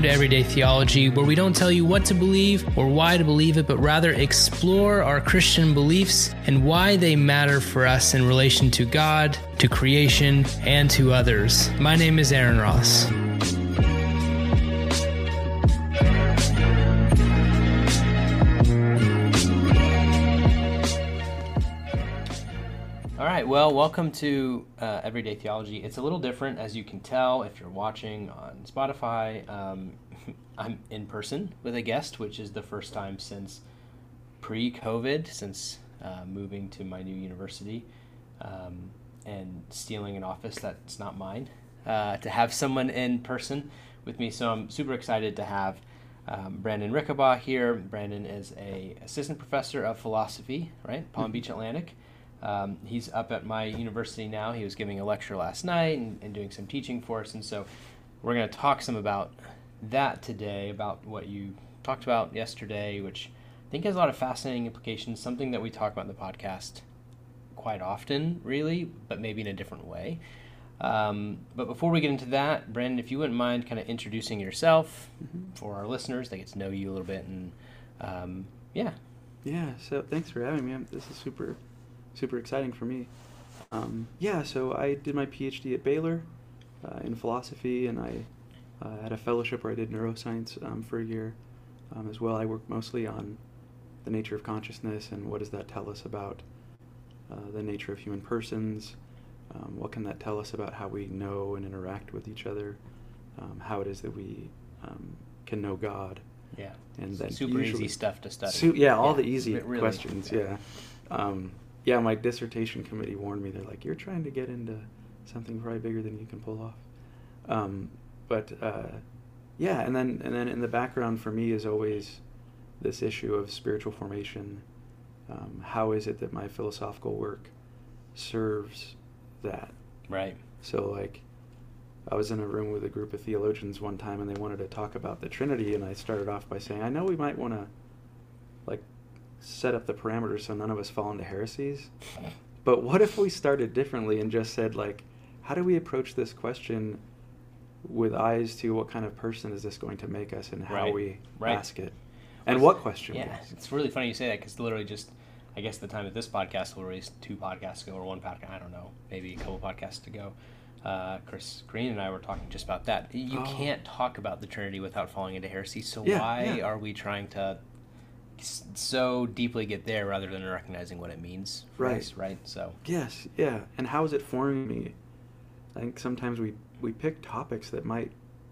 to Everyday Theology, where we don't tell you what to believe or why to believe it, but rather explore our Christian beliefs and why they matter for us in relation to God, to creation, and to others. My name is Aaron Ross. All right, well, welcome to Everyday Theology. It's a little different, as you can tell if you're watching on Spotify. I'm in person with a guest, which is the first time since pre-COVID, since moving to my new university and stealing an office that's not mine, to have someone in person with me. So I'm super excited to have Brandon Rickabaugh here. Brandon is an assistant professor of philosophy, right? Palm Beach Atlantic. He's up at my university now. He was giving a lecture last night and doing some teaching for us. And so we're going to talk some about that today, about what you talked about yesterday, which I think has a lot of fascinating implications, something that we talk about in the podcast quite often, really, but maybe in a different way. But before we get into that, Brandon, if you wouldn't mind kind of introducing yourself for our listeners, they get to know you a little bit. And Yeah, so thanks for having me. This is super exciting for me. So I did my PhD at Baylor in philosophy, and I had a fellowship where I did neuroscience for a year as well. I worked mostly on the nature of consciousness and what does that tell us about the nature of human persons. What can that tell us about how we know and interact with each other, how it is that we can know God. Yeah, and then super easy stuff to study. All the easy really, questions, my dissertation committee warned me. They're like, you're trying to get into something probably bigger than you can pull off. And then in the background for me is always this issue of spiritual formation. How is it that my philosophical work serves that? Right. So, I was in a room with a group of theologians one time, and they wanted to talk about the Trinity, and I started off by saying, I know we might want to, set up the parameters so none of us fall into heresies, but what if we started differently and just said, how do we approach this question with eyes to what kind of person is this going to make us, and how we ask it, and what question? Yeah, it's really funny you say that, because literally just, I guess the time that this podcast will release 2 podcasts ago, or 1 podcast, I don't know, maybe a couple podcasts ago, Chris Green and I were talking just about that. You can't talk about the Trinity without falling into heresy, so why are we trying to so deeply get there rather than recognizing what it means for us, right? So yes, and how is it forming me? I think sometimes we pick topics that might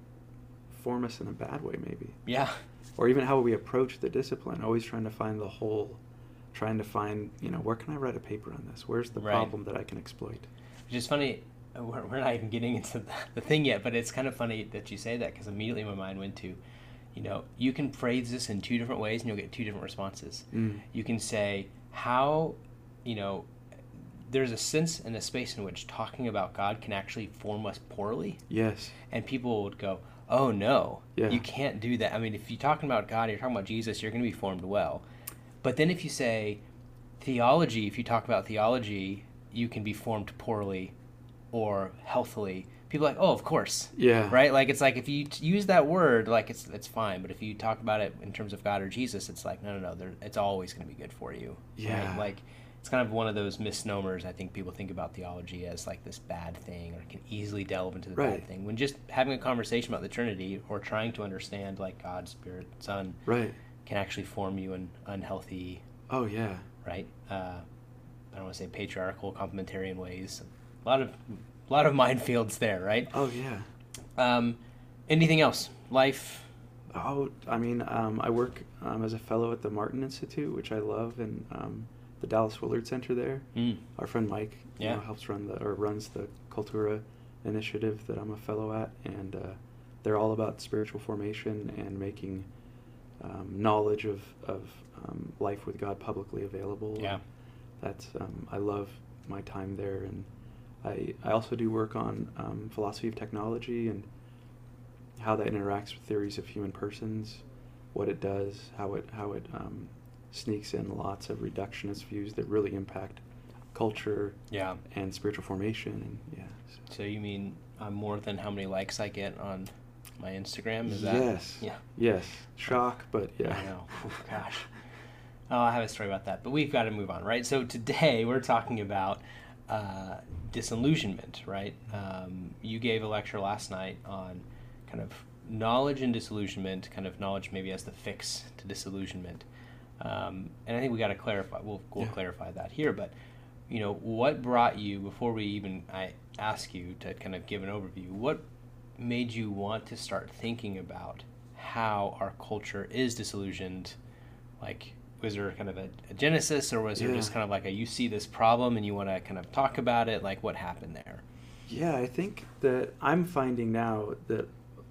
form us in a bad way, maybe. Yeah. Or even how we approach the discipline, always trying to find the whole, trying to find, where can I write a paper on this? Where's the problem that I can exploit? Which is funny, we're not even getting into the thing yet, but it's kind of funny that you say that, because immediately my mind went to, you can phrase this in 2 different ways and you'll get 2 different responses. You can say how, there's a sense and a space in which talking about God can actually form us poorly. Yes. And people would go, oh no, you can't do that. I mean, if you're talking about God, you're talking about Jesus, you're going to be formed well. But then if you say theology, if you talk about theology, you can be formed poorly or healthily. People are like, oh, of course. Yeah. Right? It's like if you use that word, it's fine. But if you talk about it in terms of God or Jesus, it's like, no, it's always going to be good for you. Yeah. Right? It's kind of one of those misnomers. I think people think about theology as this bad thing, or can easily delve into the bad thing. When just having a conversation about the Trinity, or trying to understand God, Spirit, Son, can actually form you in unhealthy. Oh yeah. Right. I don't want to say patriarchal, complementarian ways. A lot of minefields there, right? Oh yeah. Anything else? Life? I work as a fellow at the Martin Institute, which I love, and the Dallas Willard Center there. Our friend Mike helps runs the Cultura initiative that I'm a fellow at, and they're all about spiritual formation and making knowledge of life with God publicly available. Yeah. That's I love my time there, and I also do work on philosophy of technology and how that interacts with theories of human persons, what it does, how it sneaks in lots of reductionist views that really impact culture and spiritual formation. And So you mean more than how many likes I get on my Instagram. Is that? Yes. Yeah. Yes. Shock, but yeah. I know. Oh, gosh. Oh, I have a story about that, but we've got to move on, right? So today we're talking about disillusionment, right? You gave a lecture last night on kind of knowledge and disillusionment, kind of knowledge maybe as the fix to disillusionment. And I think we got to clarify. We'll clarify that here, but what brought you, before I ask you to kind of give an overview, what made you want to start thinking about how our culture is disillusioned? Like, was there kind of a genesis, or was there just kind of like you see this problem and you want to kind of talk about it? Like, what happened there? Yeah, I think that I'm finding now that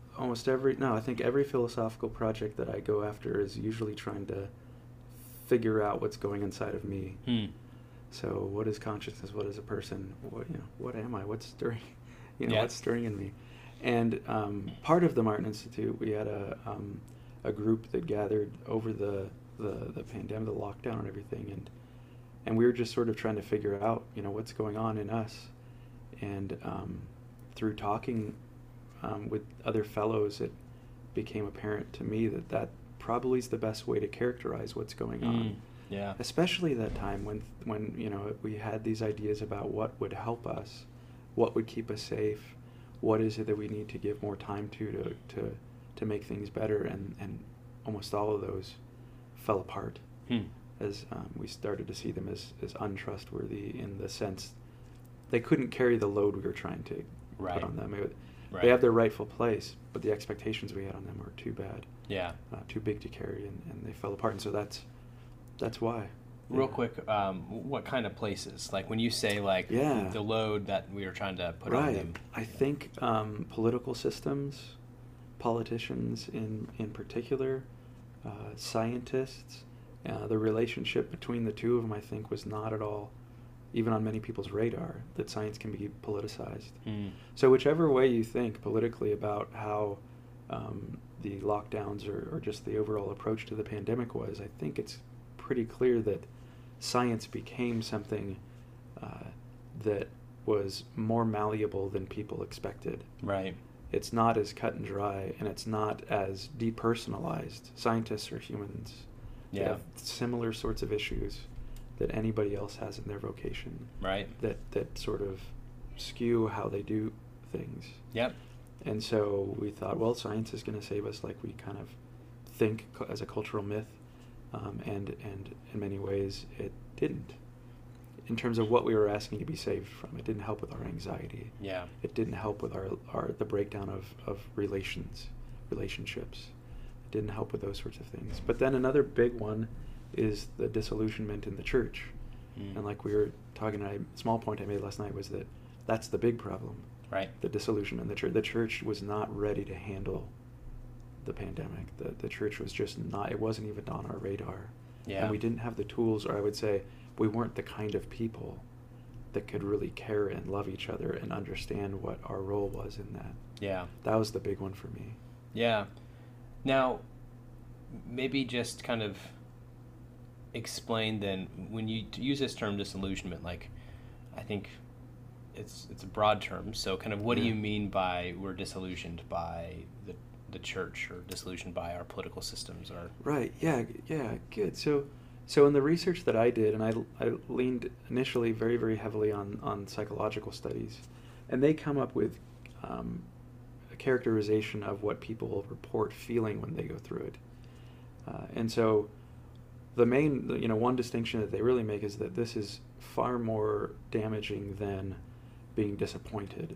I think every philosophical project that I go after is usually trying to figure out what's going inside of me. So what is consciousness? What is a person? What am I? What's stirring? What's stirring in me? And part of the Martin Institute, we had a group that gathered over the pandemic, the lockdown and everything, and we were just sort of trying to figure out, what's going on in us. And through talking with other fellows, it became apparent to me that probably is the best way to characterize what's going on. Yeah. Especially that time when we had these ideas about what would help us, what would keep us safe, what is it that we need to give more time to make things better, and almost all of those fell apart as we started to see them as untrustworthy, in the sense they couldn't carry the load we were trying to put on them. They have their rightful place, but the expectations we had on them were too bad. Yeah. Too big to carry, and they fell apart. And so that's why. Real quick, what kind of places? Like when you say the load that we were trying to put on them. I think political systems, politicians in particular, scientists, the relationship between the two of them, I think, was not at all even on many people's radar, that science can be politicized. So whichever way you think politically about how the lockdowns or just the overall approach to the pandemic was, I think it's pretty clear that science became something that was more malleable than people expected. Right. It's not as cut and dry, and it's not as depersonalized. Scientists are humans. They have similar sorts of issues that anybody else has in their vocation. Right. That sort of skew how they do things. Yep. And so we thought, well, science is going to save us, like we kind of think as a cultural myth, and in many ways it didn't. In terms of what we were asking to be saved from, it didn't help with our anxiety. Yeah. It didn't help with the breakdown of relationships. It didn't help with those sorts of things. But then another big one is the disillusionment in the church. And like we were talking, a small point I made last night was that's the big problem. Right. The disillusionment in the church. The church was not ready to handle the pandemic. The church was just not, it wasn't even on our radar. Yeah. And we didn't have the tools, or I would say we weren't the kind of people that could really care and love each other and understand what our role was in that. Yeah. That was the big one for me. Yeah. Now, maybe just kind of explain then, when you use this term disillusionment, like, I think it's a broad term, so kind of what do you mean by we're disillusioned by the church, or disillusioned by our political systems? Or Right, yeah, good. So in the research that I did, and I leaned initially very, very heavily on psychological studies, and they come up with a characterization of what people will report feeling when they go through it. And so the main, one distinction that they really make is that this is far more damaging than being disappointed.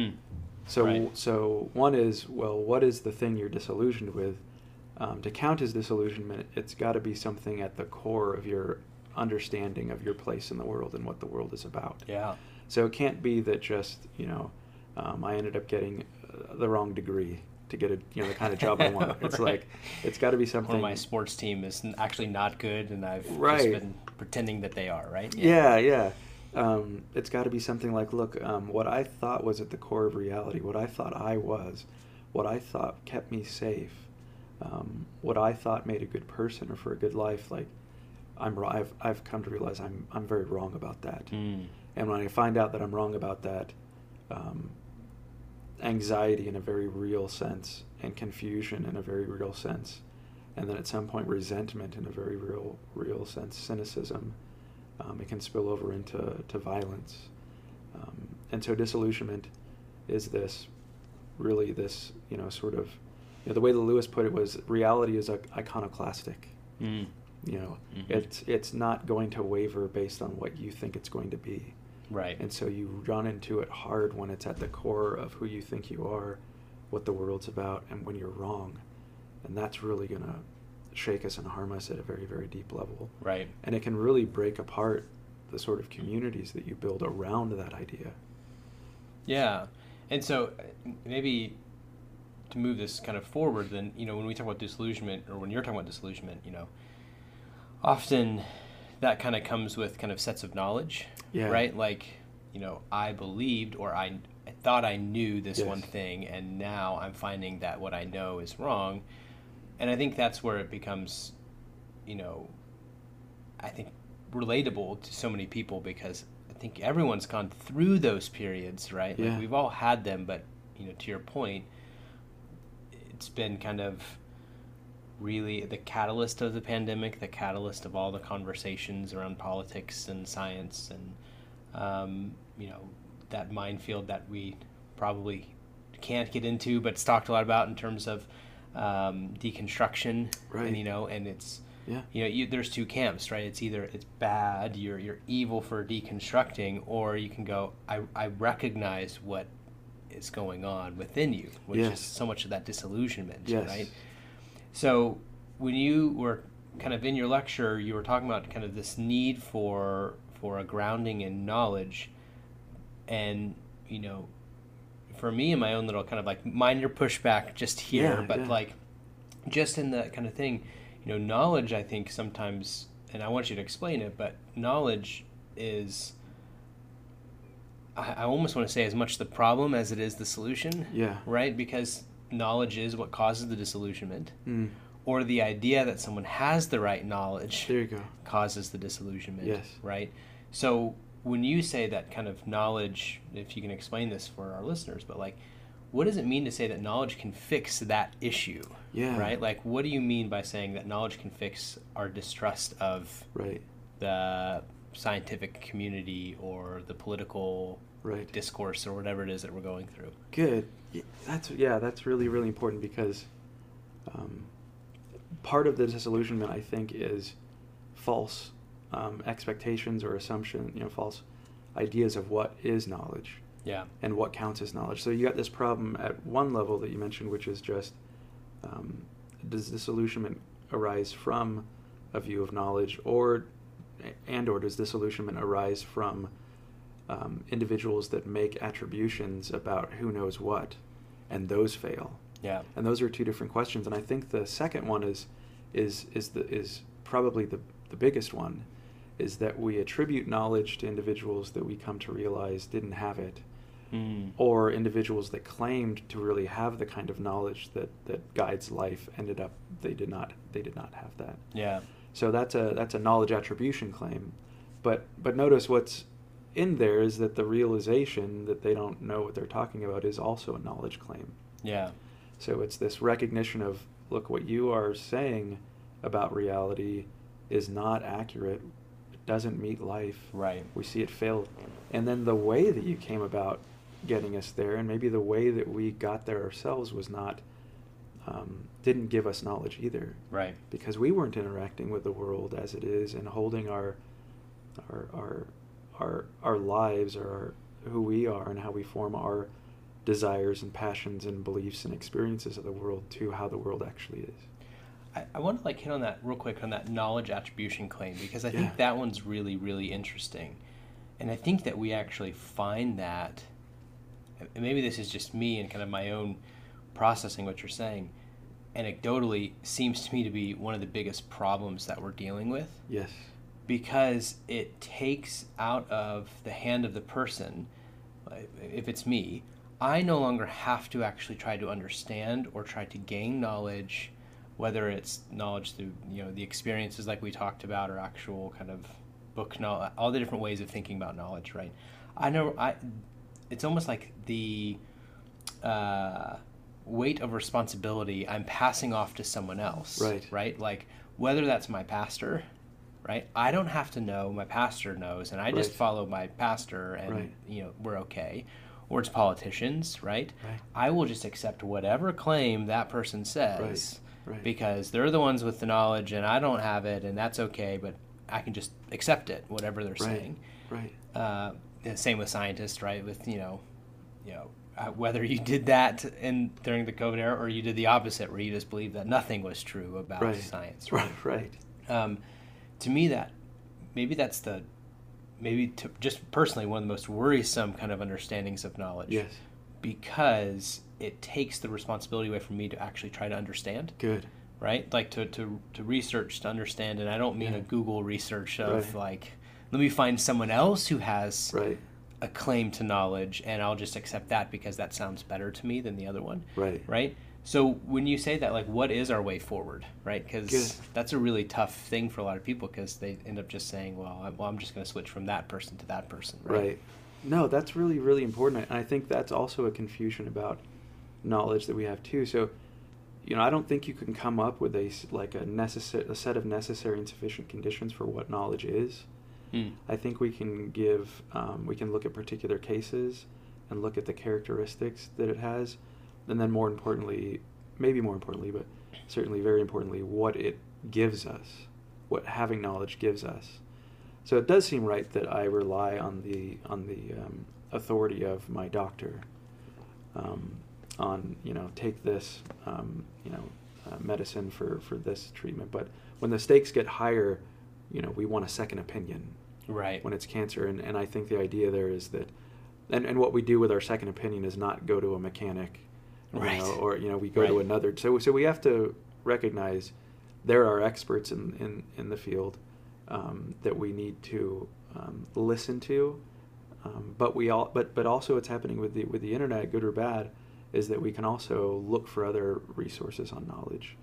So one is, well, what is the thing you're disillusioned with? To count as disillusionment, it's got to be something at the core of your understanding of your place in the world and what the world is about. Yeah. So it can't be that just, I ended up getting the wrong degree to get the kind of job I want. It's like, it's got to be something. Or my sports team is actually not good, and I've just been pretending that they are, right? Yeah. It's got to be something like, look, what I thought was at the core of reality, what I thought I was, what I thought kept me safe, what I thought made a good person or for a good life, like, I've come to realize I'm very wrong about that. And when I find out that I'm wrong about that, anxiety in a very real sense and confusion in a very real sense, and then at some point resentment in a very real sense, cynicism. It can spill over into violence, and so disillusionment is this sort of, the way that Lewis put it was reality is iconoclastic. Mm. It's not going to waver based on what you think it's going to be. Right. And so you run into it hard when it's at the core of who you think you are, what the world's about, and when you're wrong. And that's really going to shake us and harm us at a very, very deep level. Right. And it can really break apart the sort of communities that you build around that idea. Yeah. And so maybe to move this kind of forward, then, when we talk about disillusionment, or when you're talking about disillusionment, often that kind of comes with kind of sets of knowledge, Yeah. right? Like, I believed, or I thought I knew this Yes. one thing, and now I'm finding that what I know is wrong. And I think that's where it becomes, I think relatable to so many people, because I think everyone's gone through those periods, right? Yeah. Like, we've all had them, but, to your point, it's been kind of really the catalyst of the pandemic, the catalyst of all the conversations around politics and science, and that minefield that we probably can't get into, but it's talked a lot about in terms of deconstruction. Right. And it's Yeah. there's two camps, right? It's either it's bad, you're evil for deconstructing, or you can go, I recognize what is going on within you, which Yes. is so much of that disillusionment, Yes. right? So when you were kind of in your lecture, you were talking about kind of this need for a grounding in knowledge, and for me, in my own little kind of like minor pushback just here, Yeah, but yeah. like just in that kind of thing, knowledge, I think sometimes, and I want you to explain it, but knowledge is, I almost want to say, as much the problem as it is the solution. Yeah. Right? Because knowledge is what causes the disillusionment, Mm. or the idea that someone has the right knowledge There you go. causes the disillusionment. Yes. Right? So when you say that kind of knowledge, if you can explain this for our listeners, but like, what does it mean to say that knowledge can fix that issue? Yeah. Right? Like, what do you mean by saying that knowledge can fix our distrust of Right. the scientific community or the political Right. discourse or whatever it is that we're going through? Good. That's really, really important, because part of the disillusionment, I think, is false expectations or assumption, false ideas of what is knowledge Yeah. and what counts as knowledge. So you got this problem at one level that you mentioned, which is just, does disillusionment arise from a view of knowledge, or does disillusionment arise from individuals that make attributions about who knows what, and those fail? Yeah. And those are two different questions. And I think the second one is probably the biggest one, is that we attribute knowledge to individuals that we come to realize didn't have it, or individuals that claimed to really have the kind of knowledge that guides life ended up they did not have that. Yeah. So that's a knowledge attribution claim. But notice what's in there is that the realization that they don't know what they're talking about is also a knowledge claim. Yeah. So it's this recognition of, look, what you are saying about reality is not accurate. It doesn't meet life. Right. We see it fail. And then the way that you came about getting us there, and maybe the way that we got there ourselves, was not, didn't give us knowledge either. Right. Because we weren't interacting with the world as it is and holding our lives, or who we are and how we form our desires and passions and beliefs and experiences of the world to how the world actually is. I want to like hit on that real quick, on that knowledge attribution claim, because I Yeah. think that one's really, really interesting. And I think that we actually find that, and maybe this is just me and kind of my own processing what you're saying, anecdotally seems to me to be one of the biggest problems that we're dealing with. Yes. Because it takes out of the hand of the person, if it's me, I no longer have to actually try to understand or try to gain knowledge, whether it's knowledge through the experiences like we talked about, or actual kind of book knowledge, all the different ways of thinking about knowledge, right? It's almost like the weight of responsibility I'm passing off to someone else. Right. Right? Like, whether that's my pastor, right? I don't have to know, my pastor knows, and I just Right. follow my pastor, and Right. we're okay. Or it's politicians, right? Right. I will just accept whatever claim that person says, Right. because they're the ones with the knowledge, and I don't have it, and that's okay. But I can just accept it, whatever they're Right. saying. Right. The same with scientists, right? With whether you did that during the COVID era, or you did the opposite, where you just believed that nothing was true about Right. science. Right. To me, that's just personally one of the most worrisome kind of understandings of knowledge. Yes. Because it takes the responsibility away from me to actually try to understand. Good. Right? Like to research, to understand, and I don't mean Yeah. a Google research of Right. like, let me find someone else who has Right. a claim to knowledge, and I'll just accept that because that sounds better to me than the other one. Right. Right? So when you say that, like, what is our way forward, right? Good. Because that's a really tough thing for a lot of people, because they end up just saying, well, I'm just going to switch from that person to that person. Right. No, that's really, really important. And I think that's also a confusion about knowledge that we have too. So, I don't think you can come up with a set of necessary and sufficient conditions for what knowledge is. I think we can we can look at particular cases and look at the characteristics that it has, and then maybe more importantly, but certainly very importantly, what it gives us, what having knowledge gives us. So it does seem right that I rely on the authority of my doctor, on take this medicine for this treatment. But when the stakes get higher, we want a second opinion. Right. When it's cancer, and I think the idea there is that, and what we do with our second opinion is not go to a mechanic, Right. or we go to another. So we have to recognize there are experts in the field that we need to listen to, but also what's happening with the internet, good or bad, is that we can also look for other resources on knowledge,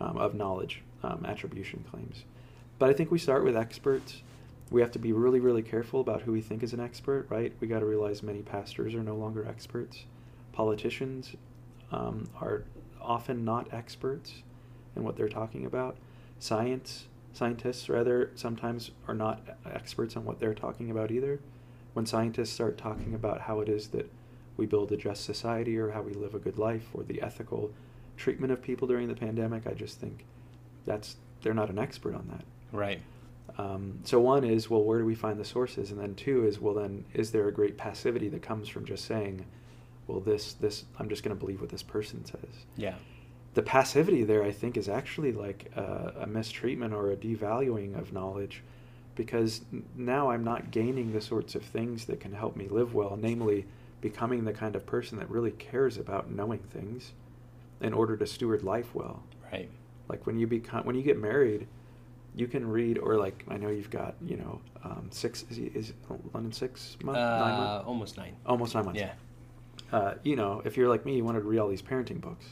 attribution claims. But I think we start with experts. We have to be really, really careful about who we think is an expert, right? We got to realize many pastors are no longer experts. Politicians are often not experts in what they're talking about. Scientists rather sometimes are not experts on what they're talking about either. When scientists start talking about how it is that we build a just society, or how we live a good life, or the ethical treatment of people during the pandemic, I just think they're not an expert on that. Right. So one is, well, where do we find the sources? And then two is, well, then is there a great passivity that comes from just saying, well, this I'm just going to believe what this person says. Yeah. The passivity there, I think, is actually like a mistreatment or a devaluing of knowledge, because now I'm not gaining the sorts of things that can help me live well, namely becoming the kind of person that really cares about knowing things in order to steward life well. Right. Like when you get married, you can read, or like I know you've got 6 is London 6 months, 9 months, Almost 9. almost 9 months. Yeah. If you're like me, you wanted to read all these parenting books.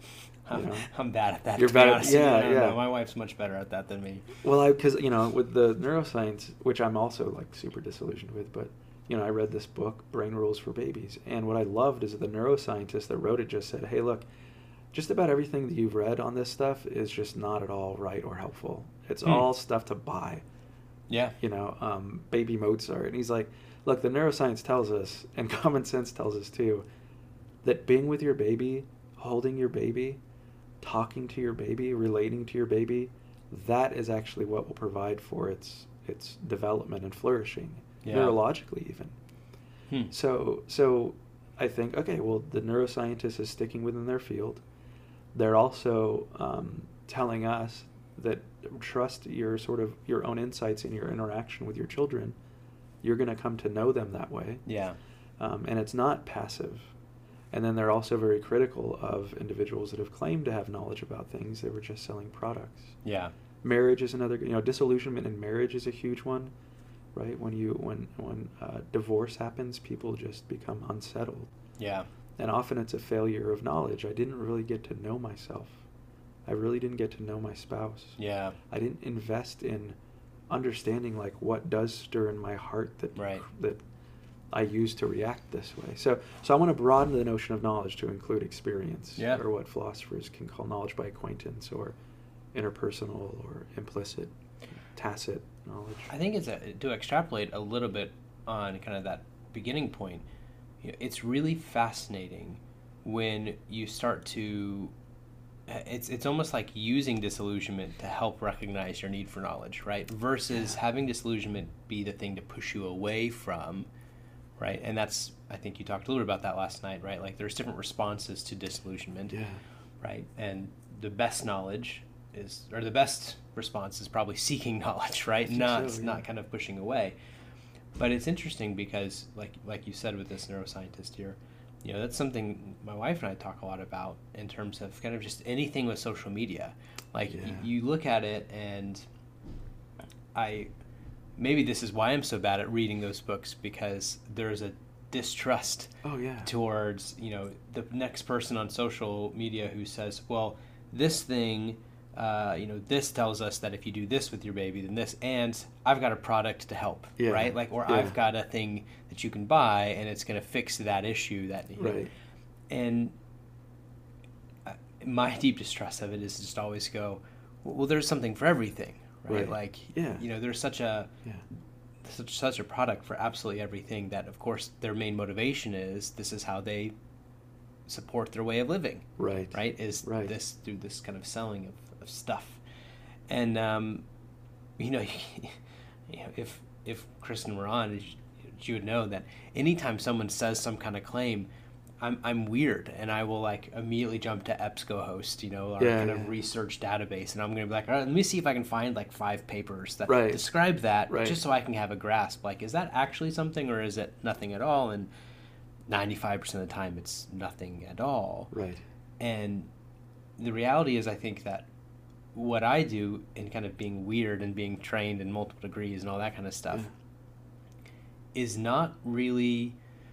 I'm bad at that. You're to bad be at- honest with you. yeah, I don't yeah. know. My wife's much better at that than me. Well, because with the neuroscience, which I'm also like super disillusioned with, but I read this book, Brain Rules for Babies, and what I loved is that the neuroscientist that wrote it just said, hey, look, just about everything that you've read on this stuff is just not at all right or helpful. It's all stuff to buy. Yeah. Baby Mozart. And he's like, look, the neuroscience tells us, and common sense tells us too, that being with your baby, holding your baby, talking to your baby, relating to your baby, that is actually what will provide for its development and flourishing, neurologically even. So I think, okay, well, the neuroscientist is sticking within their field. They're also telling us that trust your own insights in your interaction with your children. You're going to come to know them that way. Yeah. And it's not passive. And then they're also very critical of individuals that have claimed to have knowledge about things. They were just selling products. Yeah. Marriage is another. Disillusionment in marriage is a huge one, right? When divorce happens, people just become unsettled. Yeah. And often it's a failure of knowledge. I didn't really get to know myself. I really didn't get to know my spouse. Yeah. I didn't invest in understanding like what does stir in my heart that I use to react this way. So I want to broaden the notion of knowledge to include experience, or what philosophers can call knowledge by acquaintance, or interpersonal, or implicit, tacit knowledge. I think it's to extrapolate a little bit on kind of that beginning point. It's really fascinating when you start to. It's almost like using disillusionment to help recognize your need for knowledge, right? Versus having disillusionment be the thing to push you away from, right? And that's, I think you talked a little bit about that last night, right? Like there's different responses to disillusionment, right? And the best knowledge is, or the best response is probably seeking knowledge, right? Not kind of pushing away. But it's interesting because, like you said with this neuroscientist here, that's something my wife and I talk a lot about in terms of kind of just anything with social media. Like you look at it, and maybe this is why I'm so bad at reading those books, because there's a distrust towards, the next person on social media who says, well, this thing, this tells us that if you do this with your baby, then this, and I've got a product to help, right? Like, or I've got a thing that you can buy, and it's going to fix that issue that, and my deep distrust of it is just always go, well, there's something for everything, right? Like, there's such a product for absolutely everything that, of course, their main motivation is this is how they support their way of living, right? Is this through this kind of selling of stuff. And if Kristen were on, she would know that anytime someone says some kind of claim, I'm weird, and I will like immediately jump to EBSCOhost, our kind of research database, and I'm going to be like, all right, let me see if I can find like 5 papers that describe that, just so I can have a grasp. Like, is that actually something, or is it nothing at all? And 95% of the time, it's nothing at all. And the reality is, I think that what I do in kind of being weird and being trained in multiple degrees and all that kind of stuff is not really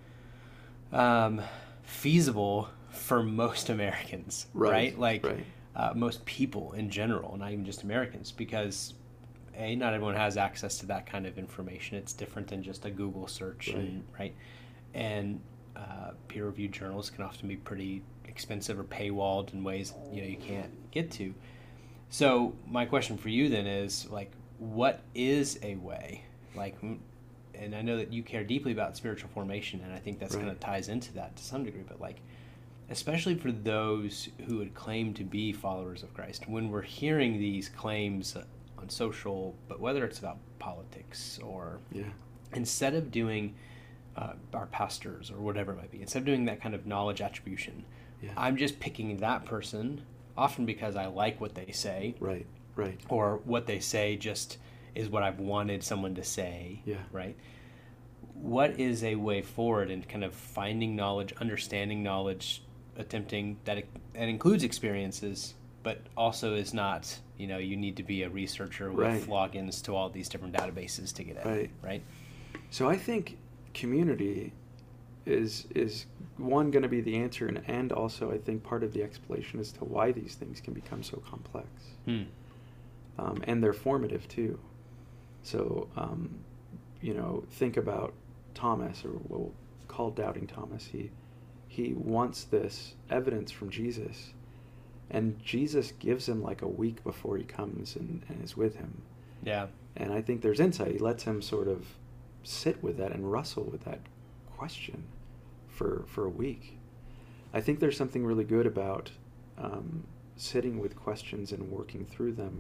feasible for most Americans, right? Like most people in general, not even just Americans, because not everyone has access to that kind of information. It's different than just a Google search, and peer-reviewed journals can often be pretty expensive or paywalled in ways you can't get to. So my question for you then is, like, what is a way, like, and I know that you care deeply about spiritual formation, and I think that's kind of ties into that to some degree, but like, especially for those who would claim to be followers of Christ, when we're hearing these claims on social, but whether it's about politics or instead of doing our pastors or whatever it might be, instead of doing that kind of knowledge attribution, I'm just picking that person, often because I like what they say, or what they say just is what I've wanted someone to say, right? What is a way forward in kind of finding knowledge, understanding knowledge, attempting that it includes experiences, but also is not, you need to be a researcher with logins to all these different databases to get it, right? So I think community is one going to be the answer, and also I think part of the explanation as to why these things can become so complex, and they're formative too. So think about Thomas, or what we'll call doubting Thomas. He wants this evidence from Jesus, and Jesus gives him like a week before he comes and is with him. And I think there's insight. He lets him sort of sit with that and wrestle with that question for a week. I think there's something really good about sitting with questions and working through them,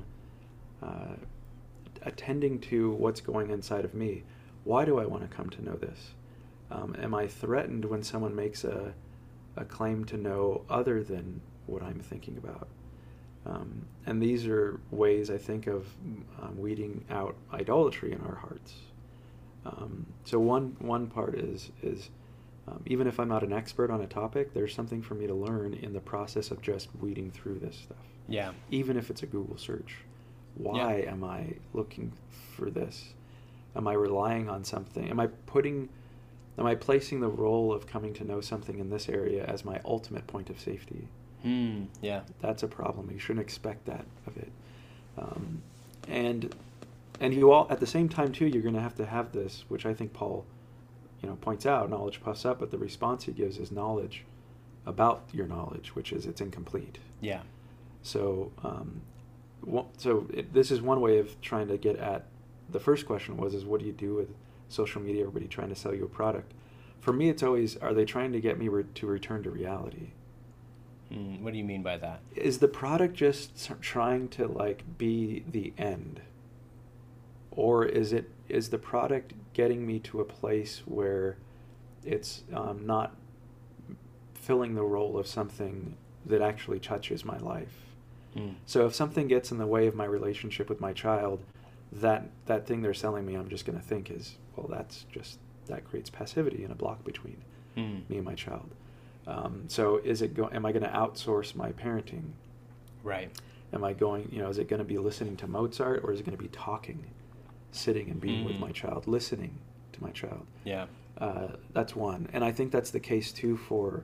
attending to what's going inside of me. Why do I want to come to know this? Am I threatened when someone makes a claim to know other than what I'm thinking about? And these are ways I think of weeding out idolatry in our hearts. So one part is even if I'm not an expert on a topic, there's something for me to learn in the process of just weeding through this stuff. Even if it's a Google search. Why am I looking for this? Am I relying on something? Am I placing the role of coming to know something in this area as my ultimate point of safety? That's a problem. You shouldn't expect that of it. And you all, at the same time too, you're going to have this, which I think Paul, points out knowledge puffs up, but the response he gives is knowledge about your knowledge, which is it's incomplete. Yeah. So, this is one way of trying to get at the first question is what do you do with social media, everybody trying to sell you a product? For me, it's always, are they trying to get me to return to reality? What do you mean by that? Is the product just trying to be the end? Or is the product getting me to a place where it's not filling the role of something that actually touches my life? So if something gets in the way of my relationship with my child, that thing they're selling me, I'm just going to think is, well, that creates passivity and a block between me and my child. So am I going to outsource my parenting? Right. Am I going, is it going to be listening to Mozart, or is it going to be talking, sitting and being with my child, listening to my child? Yeah. That's one. And I think that's the case too for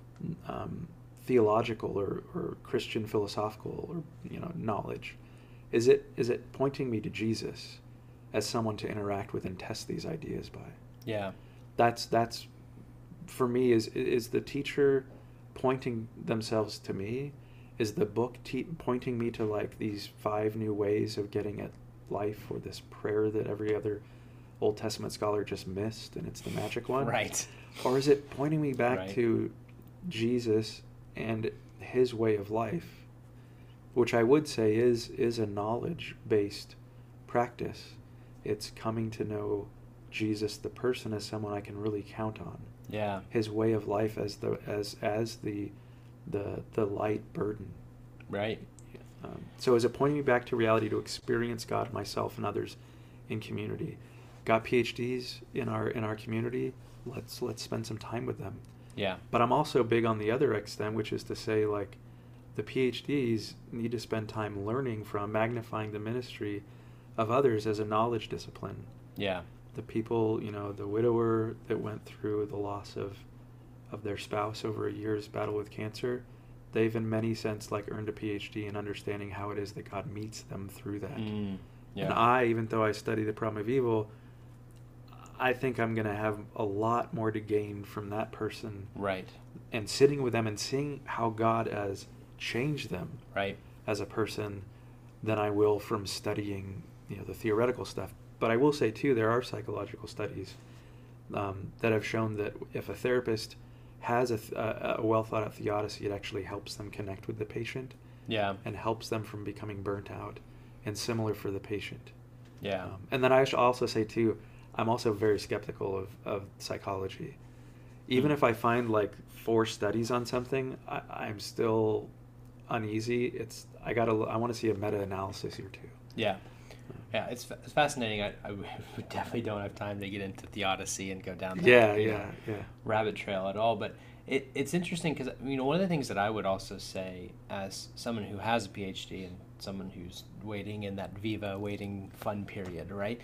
theological or Christian philosophical or knowledge. Is it pointing me to Jesus as someone to interact with and test these ideas by? Yeah. That's for me, is the teacher pointing themselves to me? Is the book pointing me to these 5 new ways of getting at life, or this prayer that every other Old Testament scholar just missed and it's the magic one? Right. Or is it pointing me back Right. to Jesus and his way of life, which I would say is a knowledge-based practice? It's coming to know Jesus, the person, as someone I can really count on. Yeah. His way of life as the light burden. Right. So is it pointing me back to reality, to experience God, myself, and others in community? Got PhDs in our community? Let's spend some time with them. Yeah. But I'm also big on the other extent, which is to say, the PhDs need to spend time learning from, magnifying the ministry of others as a knowledge discipline. Yeah. The people, the widower that went through the loss of their spouse over a year's battle with cancer, they've in many sense earned a PhD in understanding how it is that God meets them through that. Yeah. And I, even though I study the problem of evil, I think I'm going to have a lot more to gain from that person. Right. And sitting with them and seeing how God has changed them Right. as a person than I will from studying, the theoretical stuff. But I will say, too, there are psychological studies that have shown that if a therapist has a well-thought-out theodicy, it actually helps them connect with the patient. Yeah. And helps them from becoming burnt out. And similar for the patient. Yeah. And then I should also say, too, I'm also very skeptical of psychology. Even if I find 4 studies on something, I'm still uneasy. I want to see a meta-analysis here, too. Yeah. Yeah, it's fascinating. I definitely don't have time to get into theodicy and go down that rabbit trail at all. But it's interesting because one of the things that I would also say as someone who has a PhD and someone who's waiting in that Viva waiting fun period, right?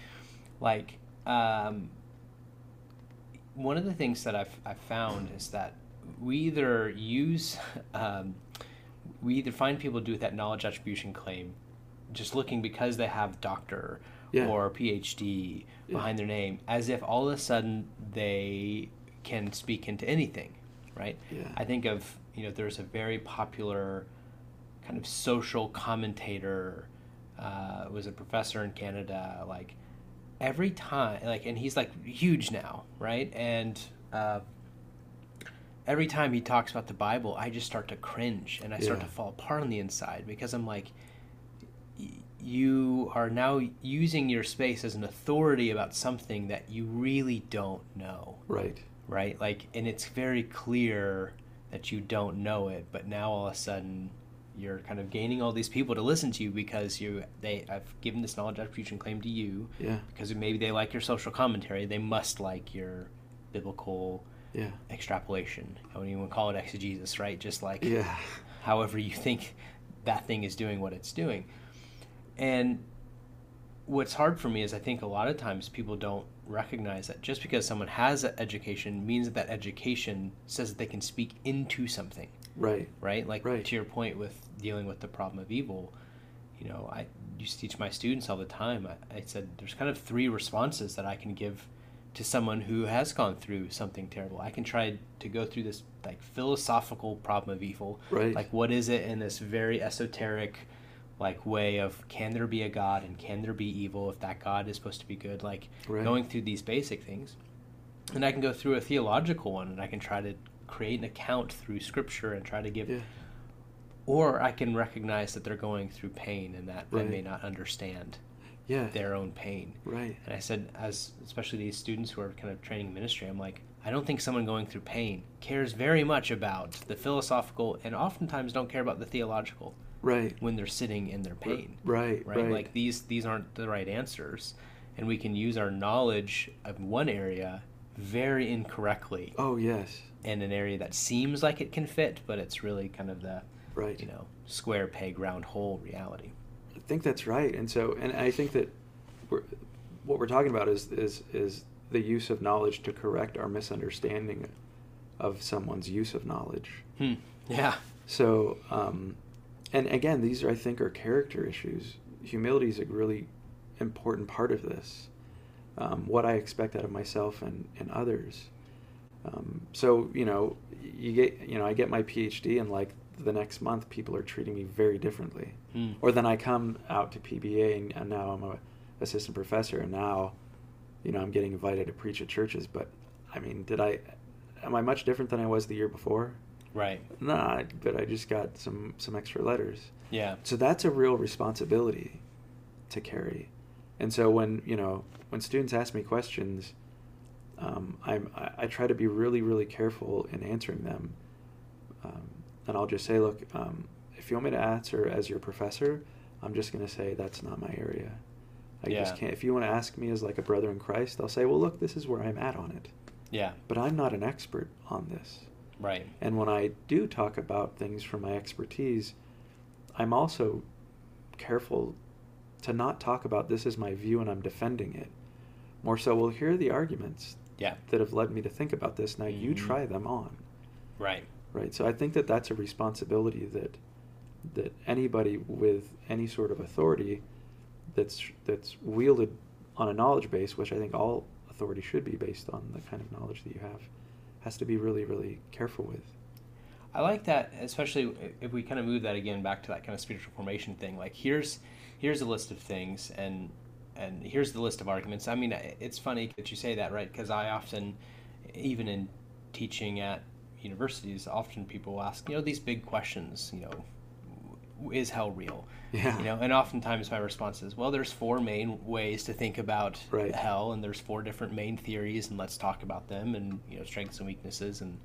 One of the things that I've found is that we either find people do that knowledge attribution claim just looking because they have doctor or PhD behind their name, as if all of a sudden they can speak into anything, right? Yeah. I think of, there's a very popular kind of social commentator, was a professor in Canada, every time, and he's huge now, right? And every time he talks about the Bible, I just start to cringe and I start to fall apart on the inside because I'm you are now using your space as an authority about something that you really don't know. Right. Right? And it's very clear that you don't know it, but now all of a sudden you're kind of gaining all these people to listen to you because I've given this knowledge attribution claim to you. Yeah. Because maybe they like your social commentary, they must like your biblical extrapolation. I wouldn't even call it exegesis, right? Just however you think that thing is doing what it's doing. And what's hard for me is I think a lot of times people don't recognize that just because someone has an education means that education says that they can speak into something. Right. Right? To your point with dealing with the problem of evil, I used to teach my students all the time. I said there's kind of 3 responses that I can give to someone who has gone through something terrible. I can try to go through this like philosophical problem of evil. Right. Like, what is it in this very esoteric like way of, can there be a God and can there be evil if that God is supposed to be good? Like, Right. going through these basic things. And I can go through a theological one, and I can try to create an account through scripture and try to give, Yeah. or I can recognize that they're going through pain and that Right. they may not understand Yeah. their own pain. Right. And I said, as especially these students who are kind of training ministry, I'm like, I don't think someone going through pain cares very much about the philosophical, and oftentimes don't care about the theological Right. when they're sitting in their pain. Right. Right? Like, these aren't the right answers, and we can use our knowledge of one area very incorrectly Oh, yes. in an area that seems like it can fit, but it's really kind of the, Right. you know, square peg round hole reality. I think that's right. And so, and I think that what we're talking about is the use of knowledge to correct our misunderstanding of someone's use of knowledge. Yeah. So, and again, these I think are character issues. Humility is a really important part of this. What I expect out of myself and others. So, I get my PhD, and like the next month, people are treating me very differently. Or then I come out to PBA, and now I'm a assistant professor, and now, I'm getting invited to preach at churches. But I mean, am I much different than I was the year before? Right. Nah, but I just got some extra letters. Yeah. So that's a real responsibility to carry. And so when students ask me questions, I try to be really, really careful in answering them. And I'll just say, look, if you want me to answer as your professor, I'm just going to say that's not my area. I just can't. If you want to ask me as like a brother in Christ, I'll say, well, look, this is where I'm at on it. Yeah. But I'm not an expert on this. Right. And when I do talk about things from my expertise, I'm also careful to not talk about this is my view and I'm defending it. More so, well, here are the arguments that have led me to think about this. Now you try them on. Right. Right. So I think that that's a responsibility that anybody with any sort of authority that's wielded on a knowledge base, which I think all authority should be based on the kind of knowledge that you have, has to be really, really careful with. I like that, especially if we kind of move that again back to that kind of spiritual formation thing. Like, here's a list of things, and here's the list of arguments. I mean, it's funny that you say that, right? Because I often, even in teaching at universities, often people ask, these big questions, is hell real? Yeah. And oftentimes my response is, well, there's 4 main ways to think about hell, and there's 4 different main theories, and let's talk about them, and strengths and weaknesses, and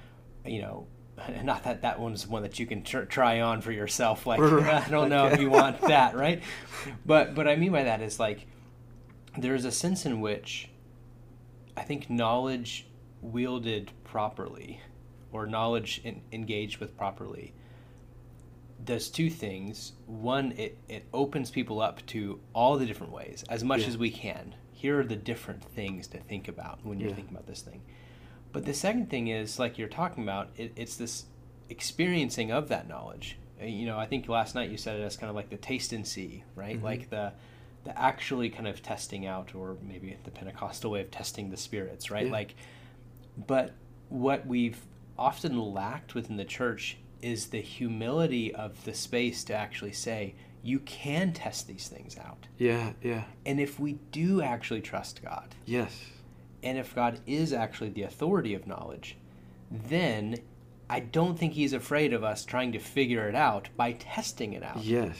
not that one's one that you can try on for yourself. Like, I don't know if you want that, right? But what I mean by that is, like, there's a sense in which I think knowledge wielded properly, or knowledge engaged with properly, does 2 things. One, it opens people up to all the different ways as much as we can. Here are the different things to think about when you're thinking about this thing. But the second thing is, like you're talking about, it's this experiencing of that knowledge. I think last night you said it as kind of like the taste and see, right? Mm-hmm. Like the actually kind of testing out, or maybe the Pentecostal way of testing the spirits, right? Yeah. Like, but what we've often lacked within the church is the humility of the space to actually say, you can test these things out. Yeah, yeah. And if we do actually trust God. Yes. And if God is actually the authority of knowledge, then I don't think he's afraid of us trying to figure it out by testing it out. Yes.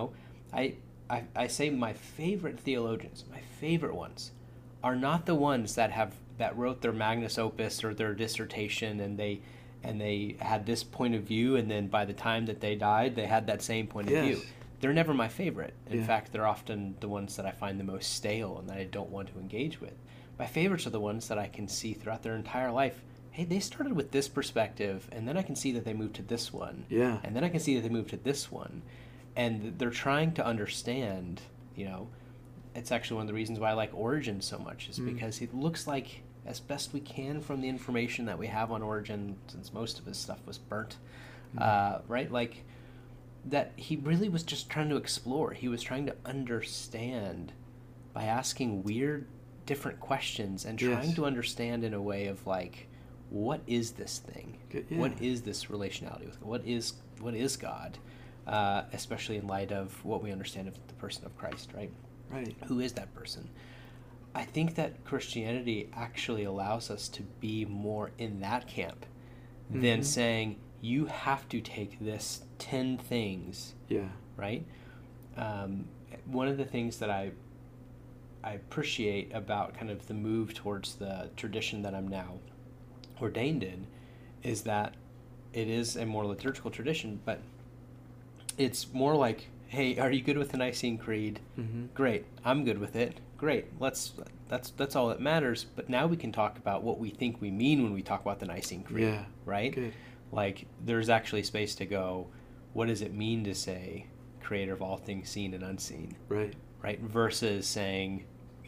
I say my favorite theologians, my favorite ones, are not the ones that wrote their magnus opus or their dissertation and they had this point of view, and then by the time that they died, they had that same point of view. They're never my favorite. In fact, they're often the ones that I find the most stale and that I don't want to engage with. My favorites are the ones that I can see throughout their entire life. Hey, they started with this perspective, and then I can see that they moved to this one. Yeah. And then I can see that they moved to this one. And they're trying to understand, it's actually one of the reasons why I like Origen so much, is because it looks like, as best we can from the information that we have on Origen, since most of his stuff was burnt, right? Like, that he really was just trying to explore. He was trying to understand by asking weird different questions and trying Yes. to understand in a way of like, what is this thing? Yeah. What is this relationality with? What is God? Especially in light of what we understand of the person of Christ, right? Right. Who is that person? I think that Christianity actually allows us to be more in that camp than Mhm. saying you have to take this 10 things, Yeah. right? One of the things that I appreciate about kind of the move towards the tradition that I'm now ordained in is that it is a more liturgical tradition, but it's more like, hey, are you good with the Nicene Creed? Mm-hmm. Great, I'm good with it. Great, that's all that matters. But now we can talk about what we think we mean when we talk about the Nicene Creed, Yeah. right? Good. Like, there's actually space to go, what does it mean to say creator of all things seen and unseen, Right. right? Versus saying,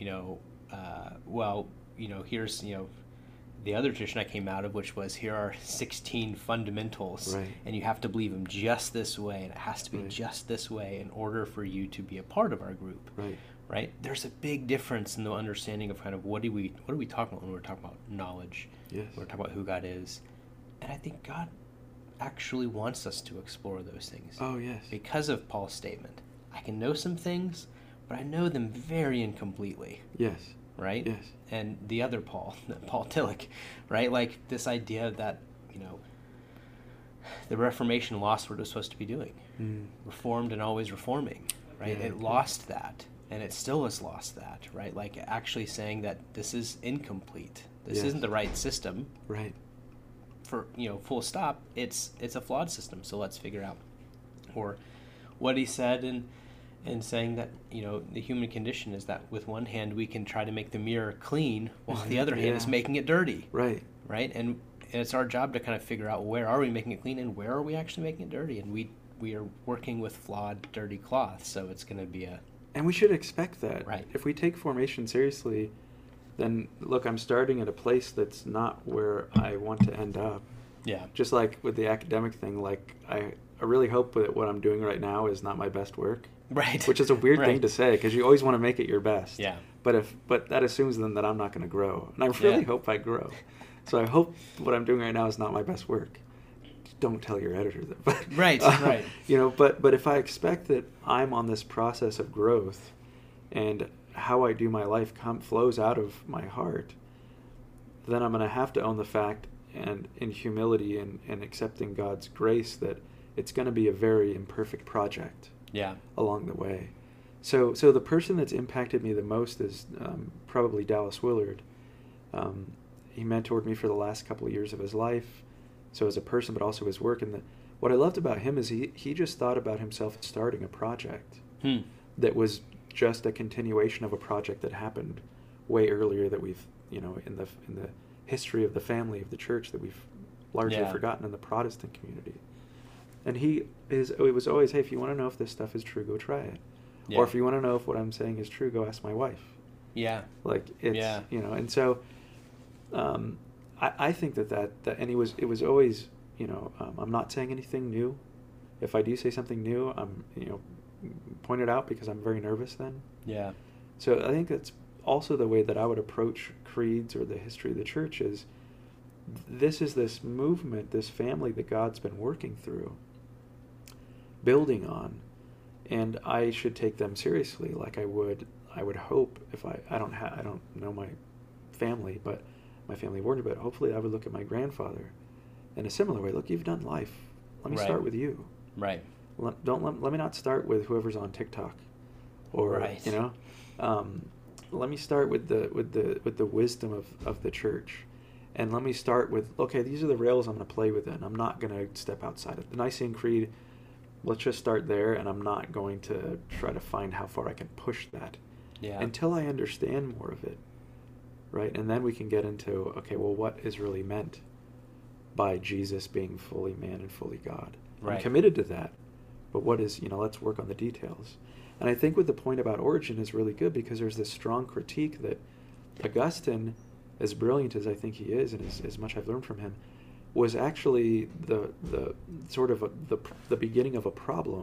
here's, the other tradition I came out of, which was here are 16 fundamentals, Right. and you have to believe them just this way, and it has to be Right. just this way in order for you to be a part of our group, Right. right? There's a big difference in the understanding of kind of what are we talking about when we're talking about knowledge, Yes. when we're talking about who God is, and I think God actually wants us to explore those things. Oh, yes. Because of Paul's statement. I can know some things, but I know them very incompletely, Yes. right? Yes. And the other Paul, Paul Tillich, right? Like this idea that, the Reformation lost what it was supposed to be doing. Mm. Reformed and always reforming, right? Yeah. It lost that, and it still has lost that, right? Like actually saying that this is incomplete. This Yes. isn't the right system. Right. For full stop, it's a flawed system, so let's figure out. Or what he said in saying that the human condition is that with one hand we can try to make the mirror clean while the other hand is Yeah. making it dirty, Right. right? And it's our job to kind of figure out where are we making it clean and where are we actually making it dirty, and we are working with flawed, dirty cloth, so it's going to be And we should expect that. Right. If we take formation seriously, then look, I'm starting at a place that's not where I want to end up. yeah Just like with the academic thing, like I really hope that what I'm doing right now is not my best work, right which is a weird thing Right. to say because you always want to make it your best. yeah But that assumes then that I'm not going to grow, and I really Yeah. hope I grow. So I hope what I'm doing right now is not my best work. Don't tell your editor that. But, Right, right. But if I expect that I'm on this process of growth, and how I do my life flows out of my heart, then I'm going to have to own the fact, and in humility and accepting God's grace, that it's going to be a very imperfect project yeah along the way. So the person that's impacted me the most is probably Dallas Willard. He mentored me for the last couple of years of his life, so as a person, but also his work. And what I loved about him is he just thought about himself starting a project that was just a continuation of a project that happened way earlier that we've, in the history of the family of the church that we've largely Yeah. forgotten in the Protestant community. And it was always, hey, if you want to know if this stuff is true, go try it. Yeah. Or if you want to know if what I'm saying is true, go ask my wife. yeah Like it's, Yeah. And so I think that and it was always, I'm not saying anything new. If I do say something new, I'm, point it out because I'm very nervous then. yeah So I think that's also the way that I would approach creeds or the history of the church is this is this movement, this family that God's been working through, building on, and I should take them seriously like I would hope if I don't know my family, but my family warned me, but hopefully I would look at my grandfather in a similar way. Look, you've done life. Let me Right. start with you. right Let me not start with whoever's on TikTok, or Right. let me start with the wisdom of the church, and let me start with, okay, these are the rails I'm going to play within. I'm not going to step outside of the Nicene Creed. Let's just start there, and I'm not going to try to find how far I can push that yeah until I understand more of it, right? And then we can get into, okay, well, what is really meant by Jesus being fully man and fully God? Right. I'm committed to that, but what is, let's work on the details. And I think with the point about Origen is really good because there's this strong critique that Augustine, as brilliant as I think he is, and as much I've learned from him, was actually the sort of the beginning of a problem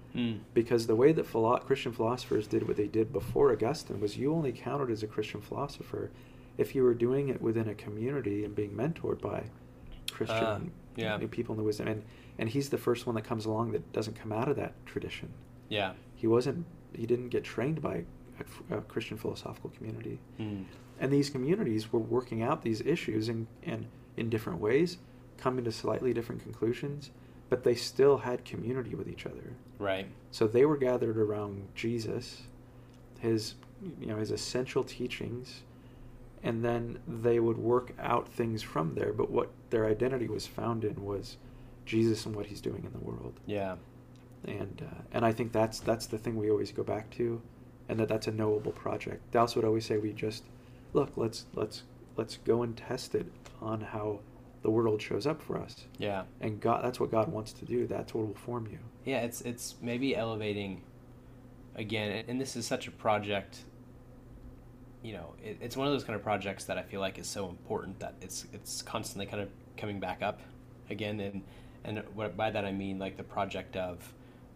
Mm. Because the way that Christian philosophers did what they did before Augustine was you only counted as a Christian philosopher if you were doing it within a community and being mentored by Christian Yeah. people in the wisdom. And he's the first one that comes along that doesn't come out of that tradition. Yeah. He didn't get trained by a Christian philosophical community. Mm. And these communities were working out these issues in different ways, coming to slightly different conclusions, but they still had community with each other. Right. So they were gathered around Jesus, his essential teachings, and then they would work out things from there. But what their identity was found in was Jesus and what he's doing in the world. Yeah. And I think that's the thing we always go back to, and that's a knowable project. Dallas would always say, we just look, let's go and test it on how the world shows up for us. Yeah. And God, that's what God wants to do. That's what will form you. Yeah, it's maybe elevating again, and this is such a project, it's one of those kind of projects that I feel like is so important that it's constantly kind of coming back up again, and what by that I mean like the project of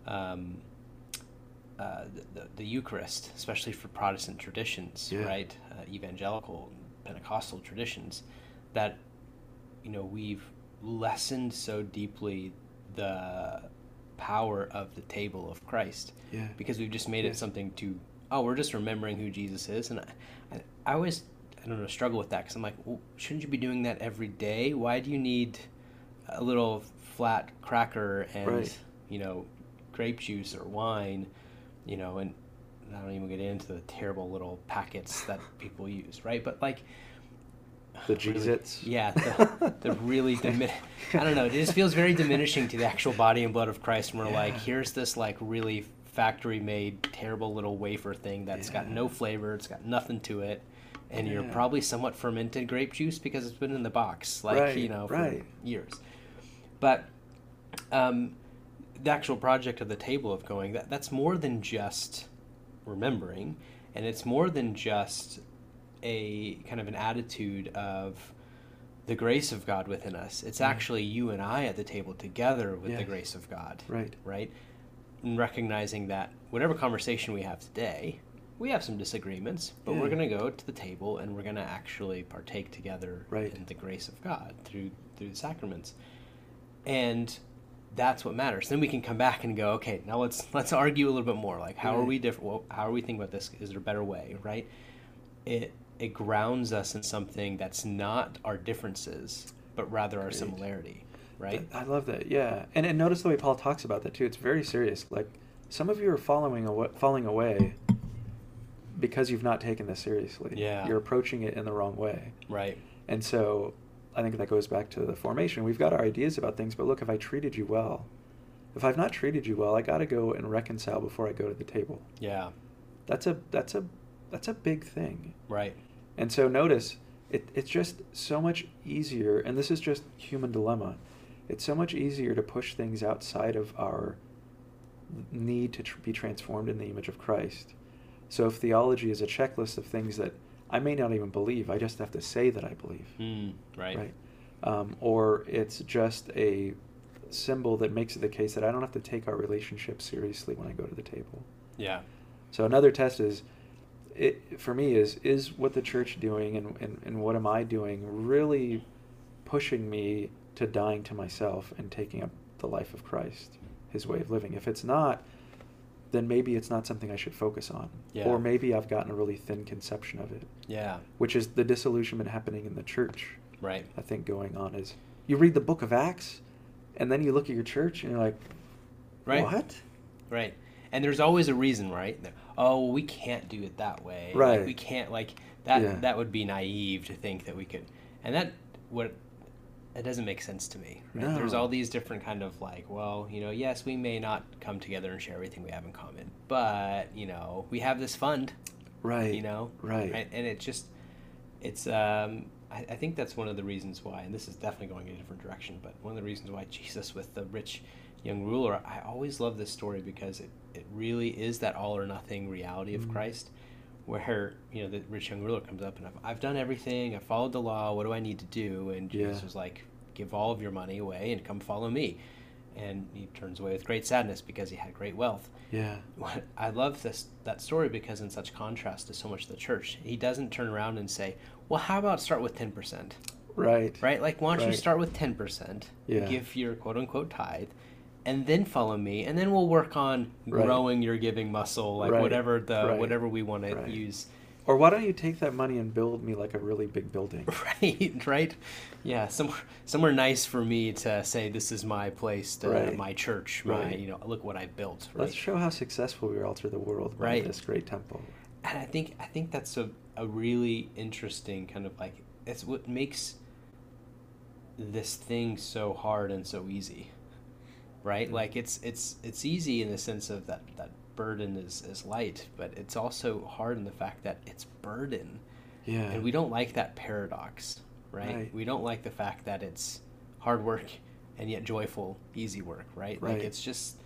the Eucharist, especially for Protestant traditions, Yeah. right? Evangelical, Pentecostal traditions, that we've lessened so deeply the power of the table of Christ, Yeah. because we've just made Yeah. it something we're just remembering who Jesus is, and I always, I don't know, struggle with that, because I'm like, well, shouldn't you be doing that every day? Why do you need a little flat cracker and Right. grape juice or wine, and I don't even get into the terrible little packets that people use, right? But like The really, Cheez-Its. yeah, the really I don't know, it just feels very diminishing to the actual body and blood of Christ, and we're Yeah. like, here's this like really factory made terrible little wafer thing that's got no flavor, it's got nothing to it, and you're Yeah. probably somewhat fermented grape juice because it's been in the box for Right. years. But the actual project of the table of going, that's more than just remembering, and it's more than just a kind of an attitude of the grace of God within us. It's actually you and I at the table together with the Yes. grace of God. Right. And recognizing that whatever conversation we have today, we have some disagreements, but Yeah. we're going to go to the table and we're going to actually partake together Right. in the grace of God through the sacraments. And that's what matters. Then we can come back and go, okay, now let's argue a little bit more. Like, how are we different? Well, how are we thinking about this? Is there a better way, right? It grounds us in something that's not our differences, but rather our similarity, right? I love that. Yeah. And notice the way Paul talks about that too. It's very serious. Like, some of you are falling away because you've not taken this seriously. Yeah. You're approaching it in the wrong way. Right. And so I think that goes back to the formation. We've got our ideas about things, but look, if I treated you well, if I've not treated you well, I got to go and reconcile before I go to the table. Yeah. That's a big thing. Right. And so notice, it's just so much easier, and this is just human dilemma. It's so much easier to push things outside of our need to be transformed in the image of Christ. So if theology is a checklist of things that I may not even believe, I just have to say that I believe. Right. Or it's just a symbol that makes it the case that I don't have to take our relationship seriously when I go to the table. Yeah. So another test for me is what the church doing and what am I doing really pushing me to dying to myself and taking up the life of Christ, his way of living. If it's not, then maybe it's not something I should focus on. Yeah. Or maybe I've gotten a really thin conception of it. Yeah. Which is the disillusionment happening in the church. Right. I think going on is you read the book of Acts and then you look at your church and you're like, Right. what? Right. And there's always a reason, right? Oh, we can't do it that way. Right. Like, we can't, like, that Yeah. that would be naive to think that we could. And it doesn't make sense to me. Right? No. There's all these different kind of like, well, yes, we may not come together and share everything we have in common, but, we have this fund, Right. Right. And I think that's one of the reasons why, and this is definitely going in a different direction, but one of the reasons why Jesus with the rich young ruler, I always love this story because it really is that all or nothing reality of Christ, where, the rich young ruler comes up and I've done everything, I've followed the law, what do I need to do? And Jesus was like, give all of your money away and come follow me. and he turns away with great sadness because he had great wealth. Yeah. I love that story because in such contrast to so much of the church, he doesn't turn around and say, well, how about start with 10%? Right. Right? Like, why don't you Right. start with 10%, Yeah. give your quote-unquote tithe, and then follow me, and then we'll work on Right. growing your giving muscle, like Right. whatever Right. whatever we want to Right. use. Or why don't you take that money and build me like a really big building? Right? Yeah, somewhere nice for me to say this is my place, Right. my church, Right. look what I built. Right? Let's show how successful we are all through the world by Right. this great temple. And I think that's a really interesting kind of like, it's what makes this thing so hard and so easy, right? Mm-hmm. Like it's easy in the sense of that burden is light, but it's also hard in the fact that it's burden. Yeah. And we don't like that paradox, right? Right. We don't like the fact that it's hard work and yet joyful, easy work, right? Right. Like it's just,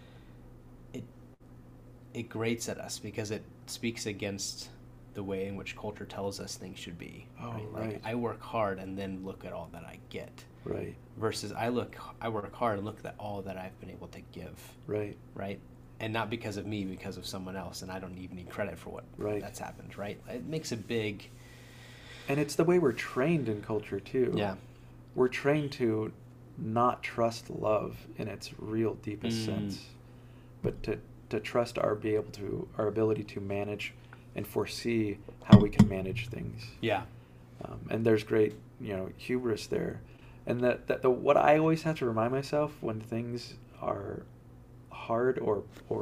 it grates at us because it speaks against the way in which culture tells us things should be. Oh, Like right. I work hard and then look at all that I get. Right. Versus I work hard and look at all that I've been able to give, Right. right? And not because of me, because of someone else, and I don't even need credit for what Right. that's happened, right? It makes a big, And it's the way we're trained in culture too. yeah. We're trained to not trust love in its real deepest sense, but to trust our ability to manage and foresee how we can manage things. Yeah. And there's great, hubris there. And what I always have to remind myself when things are hard or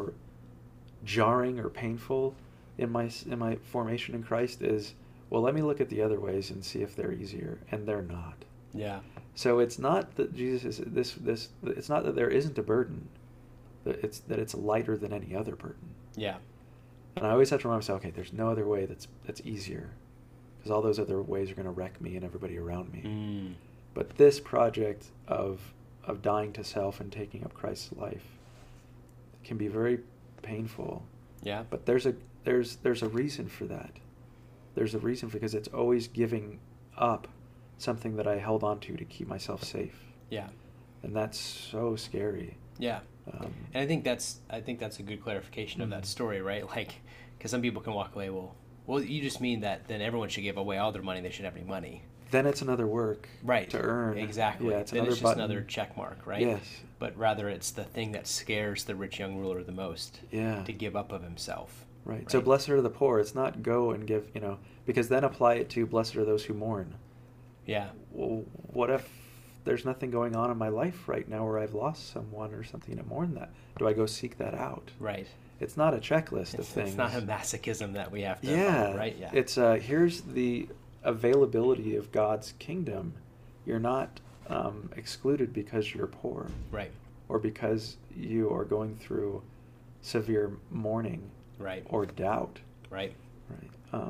jarring or painful in my formation in Christ is, well, let me look at the other ways and see if they're easier, and they're not. Yeah. So it's not that Jesus is this. It's not that there isn't a burden. It's that it's lighter than any other burden. Yeah. And I always have to remind myself, okay, there's no other way that's easier, because all those other ways are going to wreck me and everybody around me. But this project of dying to self and taking up Christ's life can be very painful. Yeah. But there's a reason for that. There's a reason because it's always giving up something that I held on to keep myself safe. Yeah. And that's so scary. Yeah. And I think that's a good clarification of that story, right? Like, because some people can walk away, well, you just mean that then everyone should give away all their money, they should have any money. Then it's another work Right. to earn. Exactly. Yeah, it's then another it's just button. another check mark, right? Yes. But rather it's the thing that scares the rich young ruler the most. Yeah. To give up of himself. Right. So blessed are the poor. It's not go and give, because then apply it to blessed are those who mourn. Yeah. Well, what if there's nothing going on in my life right now where I've lost someone or something to mourn that? Do I go seek that out? Right. It's not a checklist of things. It's not a masochism that we have to follow, right? Yeah. It's here's the availability of God's kingdom. You're not excluded because you're poor. Right. Or because you are going through severe mourning. Right. Or doubt. Right. Right.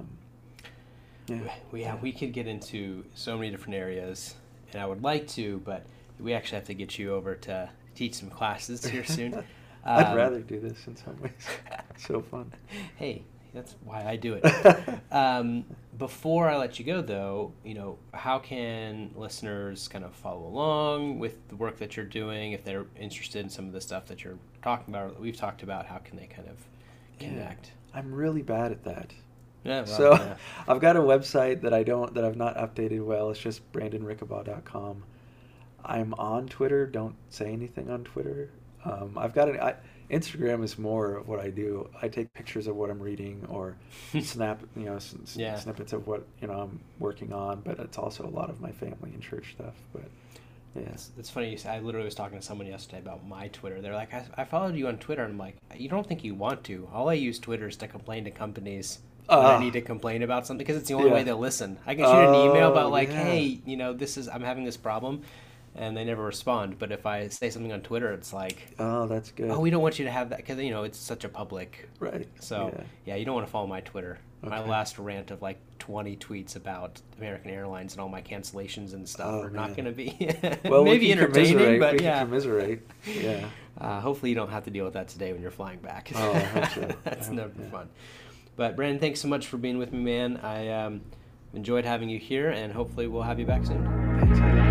We could get into so many different areas, and I would like to, but we actually have to get you over to teach some classes here soon. I'd rather do this in some ways. It's so fun. Hey, that's why I do it. Before I let you go, though, how can listeners kind of follow along with the work that you're doing? If they're interested in some of the stuff that you're talking about or that we've talked about, how can they kind of connect? Yeah, I'm really bad at that. Yeah, well, so yeah. I've got a website that I've not updated well. It's just brandonrickabaugh.com. I'm on Twitter. Don't say anything on Twitter. I've got Instagram is more of what I do. I take pictures of what I'm reading or snap, snippets of what I'm working on. But it's also a lot of my family and church stuff. But yeah, it's funny. You say, I literally was talking to someone yesterday about my Twitter. They're like, I followed you on Twitter. And I'm like, you don't think you want to? All I use Twitter is to complain to companies when I need to complain about something because it's the only way they'll listen. I can shoot an email about hey, I'm having this problem. And they never respond. But if I say something on Twitter, it's like, oh, that's good. Oh, we don't want you to have that because it's such a public. Right. So yeah, you don't want to follow my Twitter. Okay. My last rant of 20 tweets about American Airlines and all my cancellations and stuff are not going to be well, maybe entertaining, but we can commiserate. Yeah. Hopefully you don't have to deal with that today when you're flying back. Oh, I hope so. That's never fun. But Brandon, thanks so much for being with me, man. I enjoyed having you here, and hopefully we'll have you back soon. Thanks.